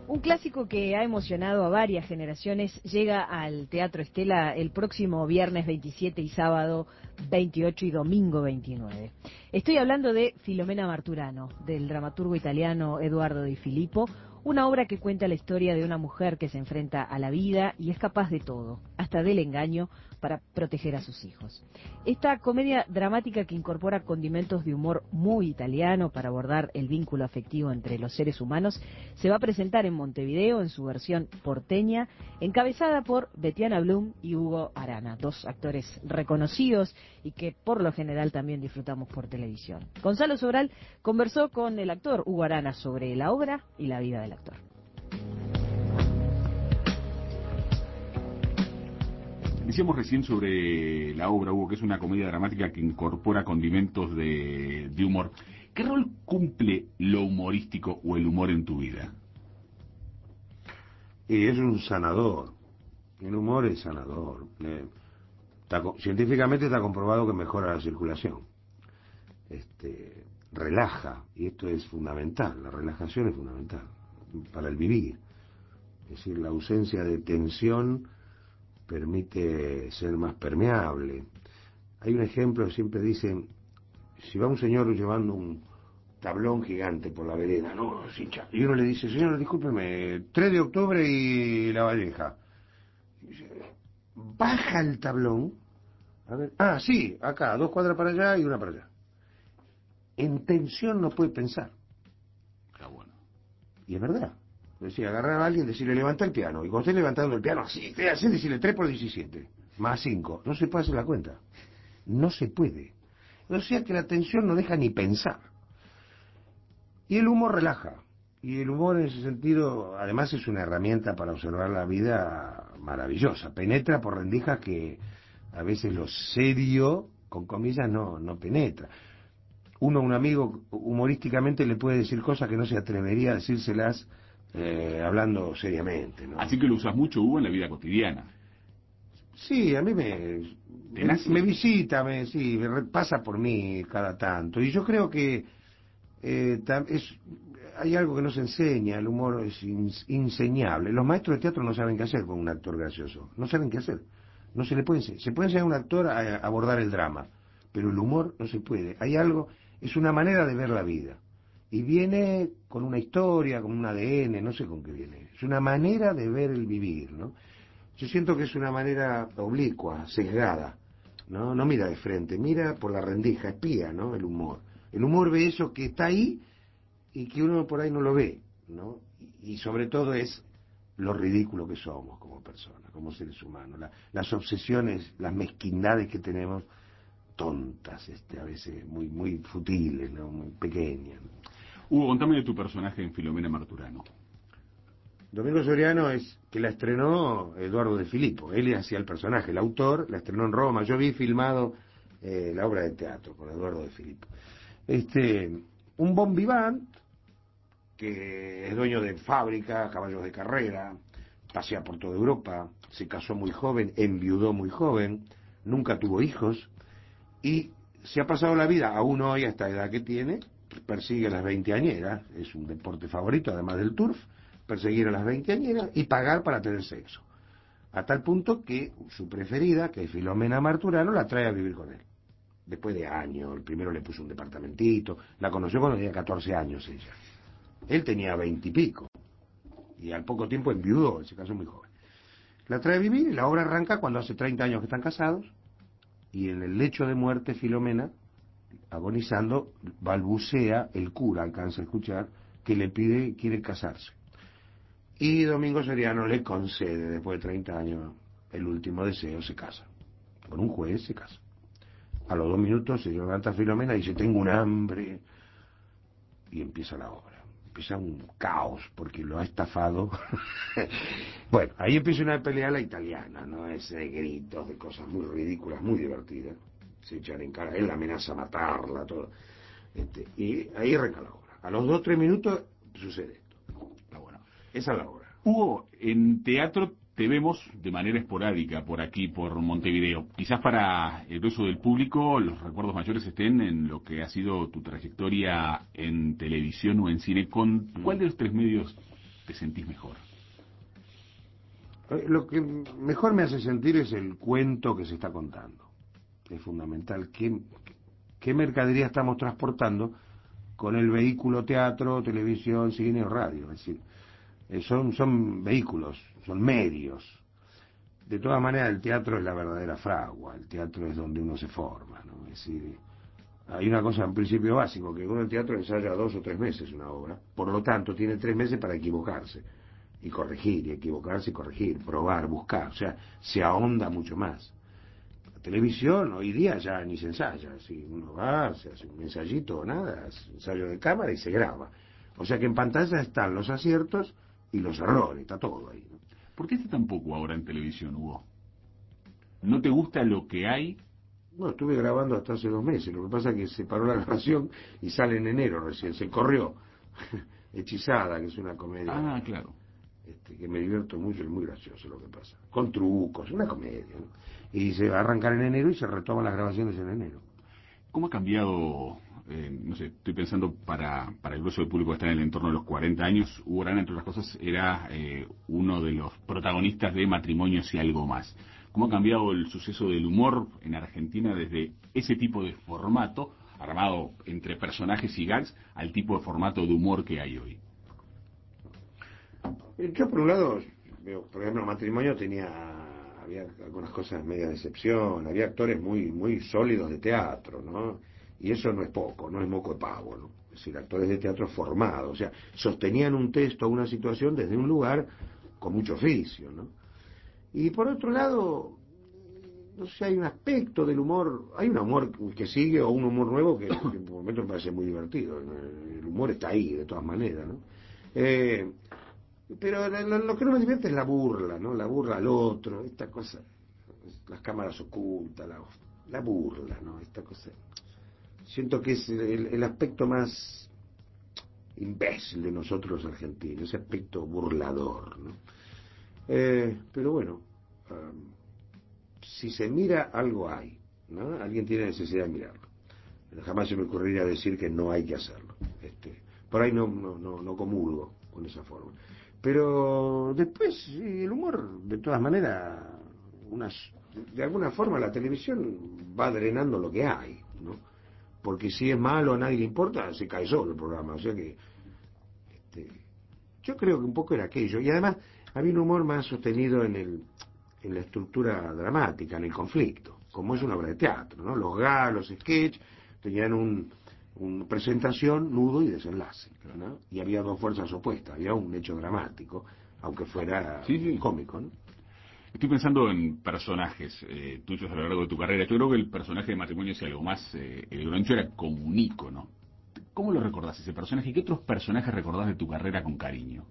Un clásico que ha emocionado a varias generaciones llega al Teatro Estela el próximo viernes 27 y sábado 28 y domingo 29. Estoy hablando de Filomena Marturano, del dramaturgo italiano Edoardo Di Filippo, una obra que cuenta la historia de una mujer que se enfrenta a la vida y es capaz de todo, hasta del engaño, para proteger a sus hijos. Esta comedia dramática que incorpora condimentos de humor muy italiano para abordar el vínculo afectivo entre los seres humanos se va a presentar en Montevideo en su versión porteña, encabezada por Betiana Blum y Hugo Arana, dos actores reconocidos y que por lo general también disfrutamos por televisión. Gonzalo Sobral conversó con el actor Hugo Arana sobre la obra y la vida del actor. Decíamos recién sobre la obra, Hugo, que es una comedia dramática que incorpora condimentos de humor. ¿Qué rol cumple lo humorístico o el humor en tu vida? Y es un sanador. El humor es sanador. Científicamente está comprobado que mejora la circulación. Relaja, y esto es fundamental. La relajación es fundamental para el vivir. Es decir, la ausencia de tensión permite ser más permeable. Hay un ejemplo, siempre dicen, si va un señor llevando un tablón gigante por la vereda, ¿no? Y uno le dice, señor, discúlpeme, 3 de octubre y La Valleja. Y dice, baja el tablón, a ver, sí, acá, 2 cuadras para allá y 1 para allá. En tensión no puede pensar. Está bueno. Y es verdad. Decía, agarrar a alguien, decirle, levanta el piano. Y cuando esté levantando el piano, así, decirle 3 por 17, más 5. No se puede hacer la cuenta. No se puede. O sea que la tensión no deja ni pensar. Y el humor relaja. Y el humor en ese sentido, además es una herramienta para observar la vida maravillosa. Penetra por rendijas que a veces lo serio, con comillas, no penetra. Uno a un amigo humorísticamente le puede decir cosas que no se atrevería a decírselas hablando seriamente, ¿no? Así que lo usas mucho, Hugo, en la vida cotidiana. Sí, a mí me visita, pasa por mí cada tanto. Y yo creo que hay algo que no se enseña, el humor es inseñable. Los maestros de teatro no saben qué hacer con un actor gracioso, no saben qué hacer. No se le puede enseñar. Se puede enseñar a un actor a abordar el drama, pero el humor no se puede. Hay algo, es una manera de ver la vida. Y viene con una historia, con un ADN, no sé con qué viene. Es una manera de ver el vivir, ¿no? Yo siento que es una manera oblicua, sesgada, ¿no? No mira de frente, mira por la rendija, espía, ¿no? El humor. El humor ve eso que está ahí y que uno por ahí no lo ve, ¿no? Y sobre todo es lo ridículo que somos como personas, como seres humanos. Las obsesiones, las mezquindades que tenemos, tontas, a veces muy futiles, ¿no? Muy pequeñas, ¿no? Hugo, contame de tu personaje en Filomena Marturano. Domingo Soriano es que la estrenó Edoardo De Filippo. Él hacía el personaje, el autor, la estrenó en Roma. Yo vi filmado la obra de teatro con Edoardo De Filippo. Un bon vivant que es dueño de fábrica, caballos de carrera, pasea por toda Europa, se casó muy joven, enviudó muy joven, nunca tuvo hijos y se ha pasado la vida, aún hoy a esta edad que tiene, persigue a las veinteañeras, es un deporte favorito además del turf, perseguir a las veinteañeras y pagar para tener sexo. A tal punto que su preferida, que es Filomena Marturano, la trae a vivir con él. Después de años, el primero le puso un departamentito, la conoció cuando tenía 14 años ella. Él tenía 20 y pico, y al poco tiempo enviudó, se casó muy joven. La trae a vivir y la obra arranca cuando hace 30 años que están casados, y en el lecho de muerte Filomena, agonizando, balbucea, el cura alcanza a escuchar, que le pide, quiere casarse. Y Domingo Soriano le concede, después de 30 años, el último deseo, se casa. Con un juez se casa. A los 2 minutos se levanta Filomena y dice, tengo un hambre. Y empieza la obra. Empieza un caos, porque lo ha estafado. Bueno, ahí empieza una pelea a la italiana, ¿no? Ese de gritos, de cosas muy ridículas, muy divertidas. Se echan en cara, él la amenaza a matarla, todo. Y ahí arranca la obra. A los 2 o 3 minutos sucede esto. Bueno, esa es la obra. Hugo, en teatro te vemos de manera esporádica por aquí, por Montevideo. Quizás para el grueso del público los recuerdos mayores estén en lo que ha sido tu trayectoria en televisión o en cine. ¿Con cuál de los 3 medios te sentís mejor? Lo que mejor me hace sentir es el cuento que se está contando. Es fundamental. ¿Qué mercadería estamos transportando con el vehículo teatro, televisión, cine o radio? Es decir, son vehículos, son medios. De todas maneras, el teatro es la verdadera fragua, el teatro es donde uno se forma, ¿no? Es decir, hay una cosa, un principio básico, que uno en teatro ensaya 2 o 3 meses una obra, por lo tanto tiene 3 meses para equivocarse, y corregir, y equivocarse y corregir, probar, buscar, o sea, se ahonda mucho más. La televisión hoy día ya ni se ensaya, si uno va, se hace un ensayito o nada, ensayo de cámara y se graba. O sea que en pantalla están los aciertos y los errores, está todo ahí, ¿no? ¿Por qué está tan poco ahora en televisión, Hugo? ¿No te gusta lo que hay? No, estuve grabando hasta hace 2 meses, lo que pasa es que se paró la grabación y sale en enero recién, se corrió. Hechizada, que es una comedia. Ah, claro. Que me divierto mucho, es muy gracioso lo que pasa. Con trucos, una comedia, ¿no? Y se va a arrancar en enero y se retoman las grabaciones en enero. ¿Cómo ha cambiado, no sé, estoy pensando para el grueso del público que está en el entorno de los 40 años, Hugo Arana, entre otras cosas, era uno de los protagonistas de Matrimonios y algo más. ¿Cómo ha cambiado el suceso del humor en Argentina desde ese tipo de formato, armado entre personajes y gags, al tipo de formato de humor que hay hoy? Yo por un lado, veo, por ejemplo, Matrimonio había algunas cosas media de excepción, había actores muy sólidos de teatro, ¿no? Y eso no es poco, no es moco de pavo, ¿no? Es decir, actores de teatro formados, o sea, sostenían un texto o una situación desde un lugar con mucho oficio, ¿no? Y por otro lado, no sé, hay un aspecto del humor, hay un humor que sigue o un humor nuevo que por momentos me parece muy divertido. El humor está ahí, de todas maneras, ¿no? Pero lo que no me divierte es la burla, ¿no? La burla al otro, esta cosa, las cámaras ocultas, la burla, ¿no? Esta cosa. Siento que es el aspecto más imbécil de nosotros los argentinos, ese aspecto burlador, ¿no? Pero bueno, si se mira, algo hay, ¿no? Alguien tiene necesidad de mirarlo. Jamás se me ocurriría decir que no hay que hacerlo. Por ahí no comulgo con esa forma. Pero después, sí, el humor, de todas maneras, de alguna forma la televisión va drenando lo que hay, ¿no? Porque si es malo a nadie le importa, se cae solo el programa. O sea que yo creo que un poco era aquello. Y además había un humor más sostenido en la estructura dramática, en el conflicto, como es una obra de teatro, ¿no? Los gags, los sketches tenían una presentación, nudo y desenlace, ¿no? Y había 2 fuerzas opuestas, había un hecho dramático, aunque fuera Sí. cómico, ¿no? Estoy pensando en personajes tuyos a lo largo de tu carrera. Yo creo que el personaje de Matrimonios y algo más, el Groncho, era como un ícono. ¿Cómo lo recordás ese personaje? ¿Y qué otros personajes recordás de tu carrera con cariño?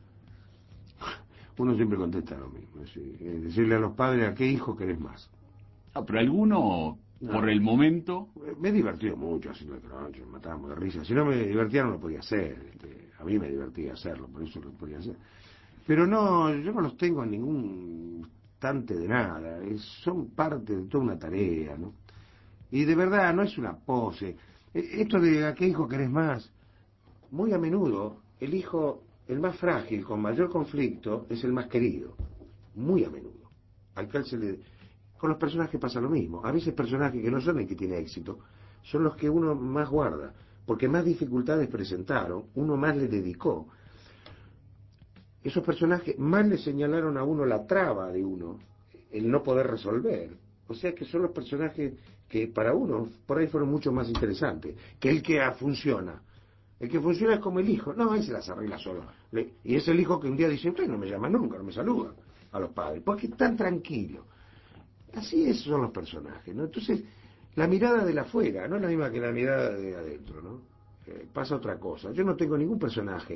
Uno siempre contesta lo mismo, decirle a los padres a qué hijo querés más. Ah, pero alguno, No, por el momento... me he divertido mucho haciendo el Groncho, me matábamos de risa. Si no me divertía no lo podía hacer, a mí me divertía hacerlo, por eso lo podía hacer. Pero no, yo no los tengo en ningún instante de nada, son parte de toda una tarea, ¿no? Y de verdad, no es una pose. Esto de a qué hijo querés más, muy a menudo el hijo, el más frágil, con mayor conflicto, es el más querido. Muy a menudo. Al cual con los personajes pasa lo mismo. A veces personajes que no son el que tiene éxito, son los que uno más guarda, porque más dificultades presentaron, uno más le dedicó. Esos personajes más le señalaron a uno la traba de uno, el no poder resolver. O sea que son los personajes que para uno por ahí fueron mucho más interesantes que el que funciona. El que funciona es como el hijo. No, él se las arregla solo. Y es el hijo que un día dice, usted no me llama nunca, no me saluda a los padres, porque están tranquilos. Así esos son los personajes, ¿no? Entonces, la mirada de la afuera no es la misma que la mirada de adentro, ¿no? Pasa otra cosa. Yo no tengo ningún personaje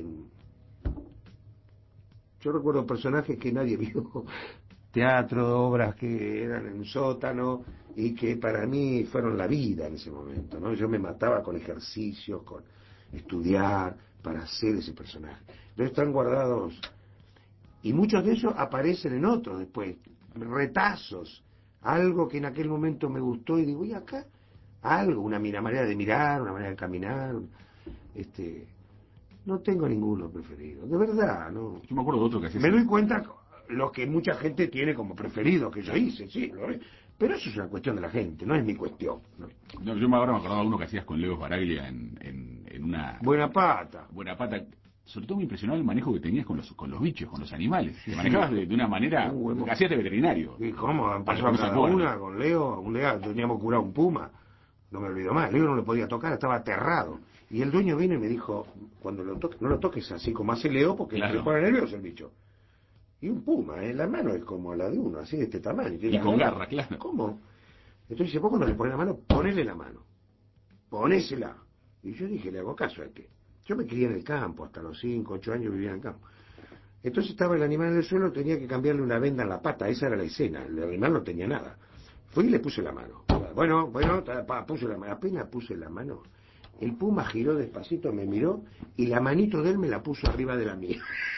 Yo recuerdo personajes que nadie vio, teatro, obras que eran en un sótano y que para mí fueron la vida en ese momento, ¿no? Yo me mataba con ejercicios, con estudiar para hacer ese personaje. Pero están guardados y muchos de ellos aparecen en otros después, retazos, algo que en aquel momento me gustó y digo, y acá, algo, una manera de mirar, una manera de caminar, No tengo ninguno preferido, de verdad, no. Yo me acuerdo de otro que hacía. Me doy cuenta lo que mucha gente tiene como preferido, que yo hice, sí, lo es. Pero eso es una cuestión de la gente, no es mi cuestión, ¿no? No, yo ahora me acordaba de uno que hacías con Leo Baraglia en una... Buena pata. Buena pata. Sobre todo me impresionaba el manejo que tenías con los bichos, con los animales. Te manejabas de una manera... Hacías de veterinario. ¿Y cómo? Pasó Para a que no se cada acuerde. una con Leo. Un día teníamos curado un puma. No me olvido más. Leo no le podía tocar, estaba aterrado. Y el dueño vino y me dijo, cuando lo toques, no lo toques así como hace Leo, porque Claro. se pone nervioso el bicho. Y un puma, la mano es como la de uno, así de este tamaño. Y con garra, claro. ¿Cómo? Entonces dice, vos cuando le pones la mano, ponele la mano. Ponésela. Y yo dije, le hago caso a este. Yo me crié en el campo, hasta los 5, 8 años vivía en el campo. Entonces estaba el animal en el suelo, tenía que cambiarle una venda en la pata, esa era la escena, el animal no tenía nada. Fui y le puse la mano. Bueno, puse la mano, apenas puse la mano, el puma giró despacito, me miró, y la manito de él me la puso arriba de la mía.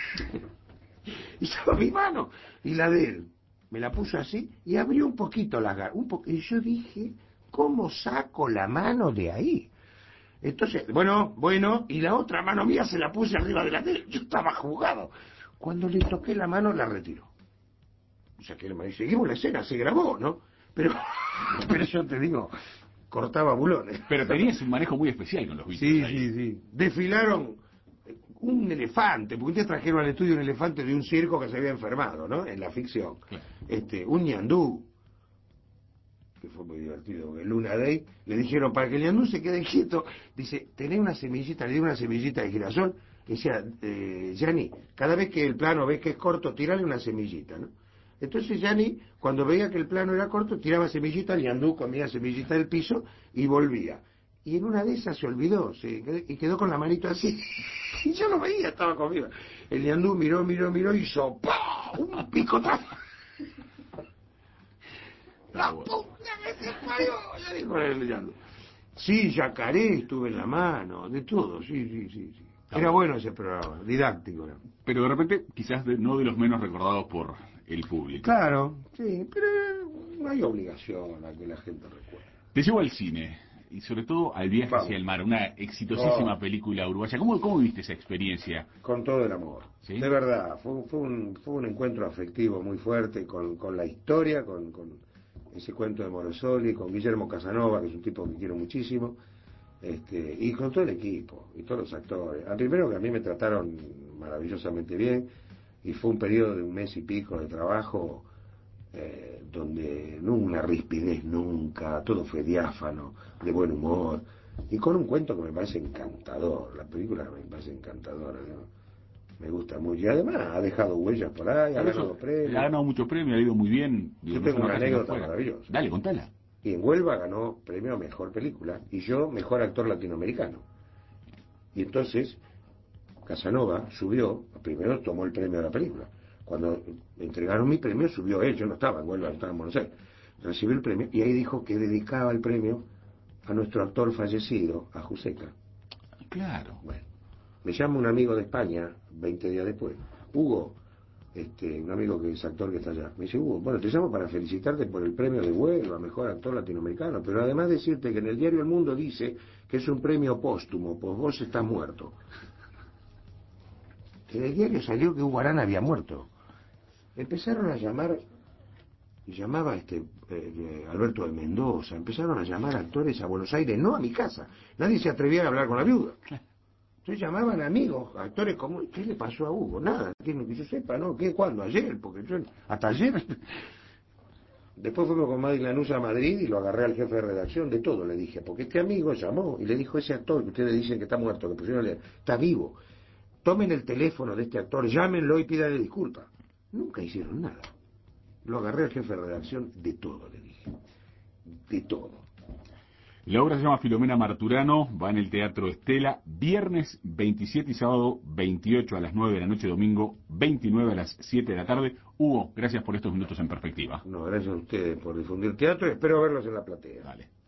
Y estaba mi mano, y la de él. Me la puso así, y abrió un poquito la garra, y yo dije, ¿cómo saco la mano de ahí? Entonces, bueno, y la otra mano mía se la puse arriba de la de él, yo estaba jugado. Cuando le toqué la mano, la retiró. O sea, que y seguimos la escena, se grabó, ¿no? Pero yo te digo, cortaba bulones. Pero tenías un manejo muy especial con los bichos. Sí, ahí. sí. Desfilaron un elefante, porque ustedes trajeron al estudio un elefante de un circo que se había enfermado, ¿no? En la ficción. Claro. Un ñandú, que fue muy divertido, porque Luna Day, le dijeron, para que el ñandú se quede quieto, dice, tenés una semillita, le di una semillita de girasol, decía, Gianni, cada vez que el plano ves que es corto, tirale una semillita, ¿no? Entonces Gianni, cuando veía que el plano era corto, tiraba semillita, el ñandú comía semillita del piso y volvía. Y en una de esas se olvidó, y quedó con la manito así, y yo lo veía, estaba conmigo. El ñandú miró, y hizo, ¡pah! Un picotazo. La puta que se parió, le dijo el ñandú. Sí, yacaré estuve en la mano, de todo, sí. Era bueno ese programa, didáctico. ¿No? Pero de repente, quizás no de los menos recordados por el público. Claro, sí, pero no hay obligación a que la gente recuerde. Te llevo al cine, y sobre todo al Viaje Vamos. hacia el mar, una exitosísima película uruguaya. ¿Cómo viste esa experiencia? Con todo el amor. ¿Sí? De verdad, fue un encuentro afectivo muy fuerte con la historia, con ese cuento de Morosoli, con Guillermo Casanova, que es un tipo que quiero muchísimo, y con todo el equipo, y todos los actores. Al primero que a mí me trataron maravillosamente bien, y fue un periodo de un mes y pico de trabajo, donde no hubo una rispidez nunca, todo fue diáfano, de buen humor, y con un cuento que me parece encantador. La película me parece encantadora, ¿no? Me gusta mucho, y además ha dejado huellas por ahí, ha ganado premios. Ha ganado muchos premios, ha ido muy bien. Yo tengo una anécdota maravillosa. Dale, contala. Y en Huelva ganó premio a mejor película, y yo mejor actor latinoamericano. Y entonces Casanova subió, primero tomó el premio de la película. Cuando entregaron mi premio, subió él, yo no estaba en Huelva, estaba en Buenos Aires. Recibió el premio y ahí dijo que dedicaba el premio a nuestro actor fallecido, a Juseca. Claro. Bueno, me llama un amigo de España, 20 días después, Hugo, un amigo que es actor que está allá. Me dice, Hugo, bueno, te llamo para felicitarte por el premio de Huelva, mejor actor latinoamericano, pero además decirte que en el diario El Mundo dice que es un premio póstumo, pues vos estás muerto. En el diario salió que Hugo Arana había muerto. Empezaron a llamar, y llamaba Alberto de Mendoza, empezaron a llamar actores a Buenos Aires, no a mi casa. Nadie se atrevía a hablar con la viuda. Entonces llamaban amigos, actores comunes. ¿Qué le pasó a Hugo? Nada, que yo sepa, ¿no? ¿Qué? ¿Cuándo? ¿Ayer? Porque yo, hasta ayer. Después fuimos con Maddy Lanusa a Madrid y lo agarré al jefe de redacción, de todo le dije, porque este amigo llamó y le dijo, ese actor que ustedes dicen que está muerto, que pusieron, está vivo. Tomen el teléfono de este actor, llámenlo y pídanle disculpas. Nunca hicieron nada. Lo agarré al jefe de redacción, de todo le dije. De todo. La obra se llama Filomena Marturano, va en el Teatro Estela, viernes 27 y sábado 28 a las 9 de la noche, domingo 29 a las 7 de la tarde. Hugo, gracias por estos minutos en perspectiva. No, gracias a ustedes por difundir teatro y espero verlos en la platea. Vale.